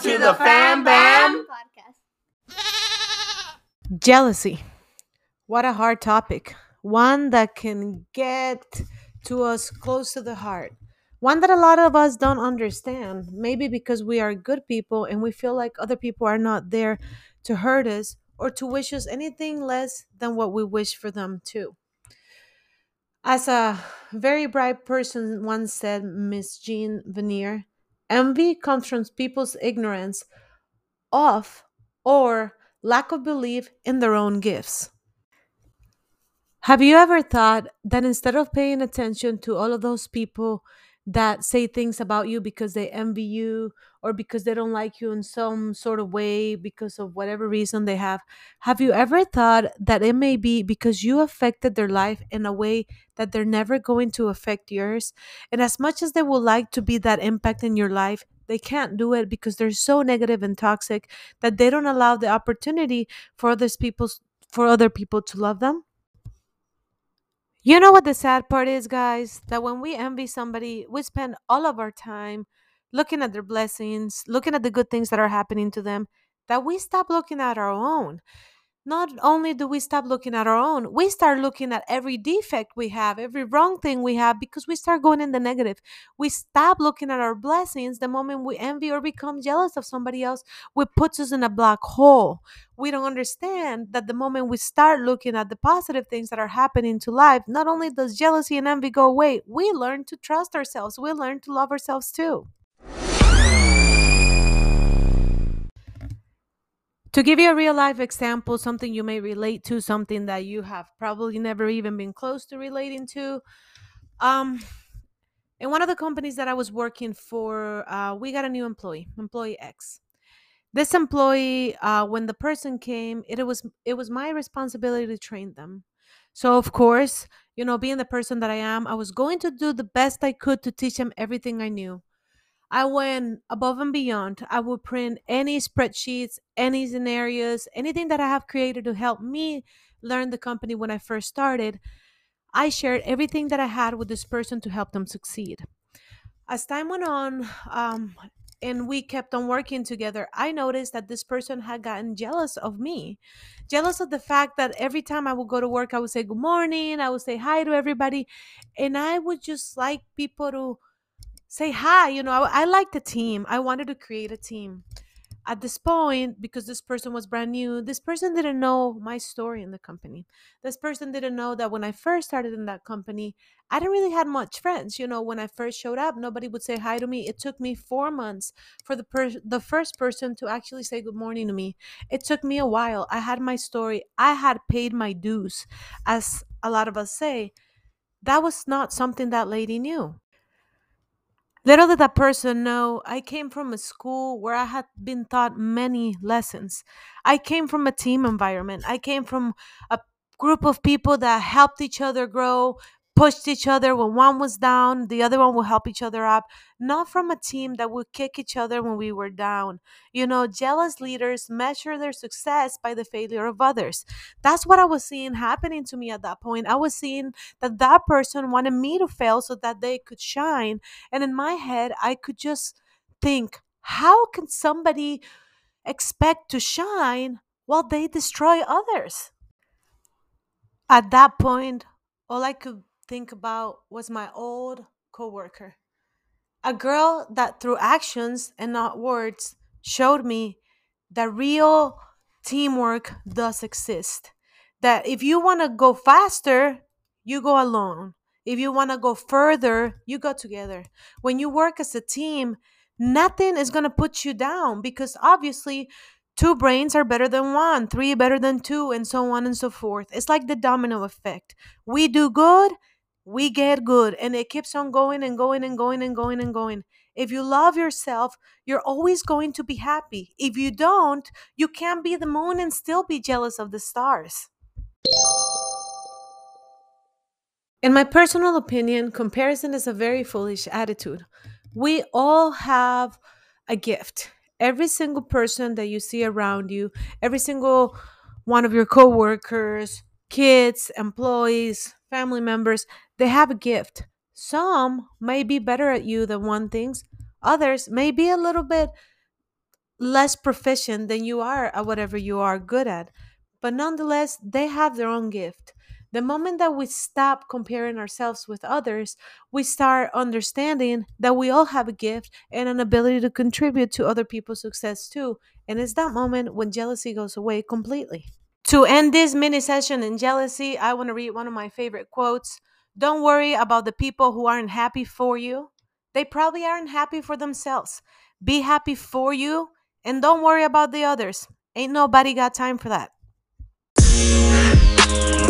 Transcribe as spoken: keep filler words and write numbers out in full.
to the Fam Bam podcast. Jealousy. What a hard topic. One that can get to us close to the heart. One that a lot of us don't understand. Maybe because we are good people and we feel like other people are not there to hurt us or to wish us anything less than what we wish for them too. As a very bright person once said, Miss Jean Vanier, envy comes from people's ignorance of or lack of belief in their own gifts. Have you ever thought that instead of paying attention to all of those people that say things about you because they envy you or because they don't like you in some sort of way because of whatever reason they have, have you ever thought that it may be because you affected their life in a way that they're never going to affect yours? And as much as they would like to be that impact in your life, they can't do it because they're so negative and toxic that they don't allow the opportunity for others people's for other people to love them. You know what the sad part is, guys? That when we envy somebody, we spend all of our time looking at their blessings, looking at the good things that are happening to them, that we stop looking at our own. Not only do we stop looking at our own, we start looking at every defect we have, every wrong thing we have, because we start going in the negative. We stop looking at our blessings the moment we envy or become jealous of somebody else, which puts us in a black hole. We don't understand that the moment we start looking at the positive things that are happening to life, not only does jealousy and envy go away, we learn to trust ourselves. We learn to love ourselves too. To give you a real life example, something you may relate to, something that you have probably never even been close to relating to. Um, in one of the companies that I was working for, uh, we got a new employee, employee X. This employee, uh, when the person came, it, it was it was my responsibility to train them. So of course, you know, being the person that I am, I was going to do the best I could to teach them everything I knew. I went above and beyond. I would print any spreadsheets, any scenarios, anything that I have created to help me learn the company when I first started. I shared everything that I had with this person to help them succeed. As time went on, um, and we kept on working together, I noticed that this person had gotten jealous of me. Jealous of the fact that every time I would go to work, I would say good morning, I would say hi to everybody, and I would just like people to say hi. You know, I, I liked the team. I wanted to create a team. At this point, because this person was brand new, this person didn't know my story in the company. This person didn't know that when I first started in that company, I didn't really have much friends. You know, when I first showed up, nobody would say hi to me. It took me four months for the per- the first person to actually say good morning to me. It took me a while. I had my story. I had paid my dues, as a lot of us say. That was not something that lady knew. Little did that person know, I came from a school where I had been taught many lessons. I came from a team environment. I came from a group of people that helped each other grow, pushed each other when one was down, the other one would help each other up. Not from a team that would kick each other when we were down. You know, jealous leaders measure their success by the failure of others. That's what I was seeing happening to me at that point. I was seeing that that person wanted me to fail so that they could shine, and in my head, I could just think, how can somebody expect to shine while they destroy others? At that point, all I could think about was my old coworker. A girl that through actions and not words showed me that real teamwork does exist. That if you want to go faster, you go alone. If you want to go further, you go together. When you work as a team, nothing is going to put you down because obviously two brains are better than one, three better than two, and so on and so forth. It's like the domino effect. We do good, we get good, and it keeps on going and going and going and going and going. If you love yourself, you're always going to be happy. If you don't, you can't be the moon and still be jealous of the stars. In my personal opinion, comparison is a very foolish attitude. We all have a gift. Every single person that you see around you, every single one of your coworkers, kids, employees, family members, they have a gift. Some may be better at you than one things. Others may be a little bit less proficient than you are at whatever you are good at. But nonetheless, they have their own gift. The moment that we stop comparing ourselves with others, we start understanding that we all have a gift and an ability to contribute to other people's success too. And it's that moment when jealousy goes away completely. To end this mini session in jealousy, I want to read one of my favorite quotes. Don't worry about the people who aren't happy for you. They probably aren't happy for themselves. Be happy for you and don't worry about the others. Ain't nobody got time for that.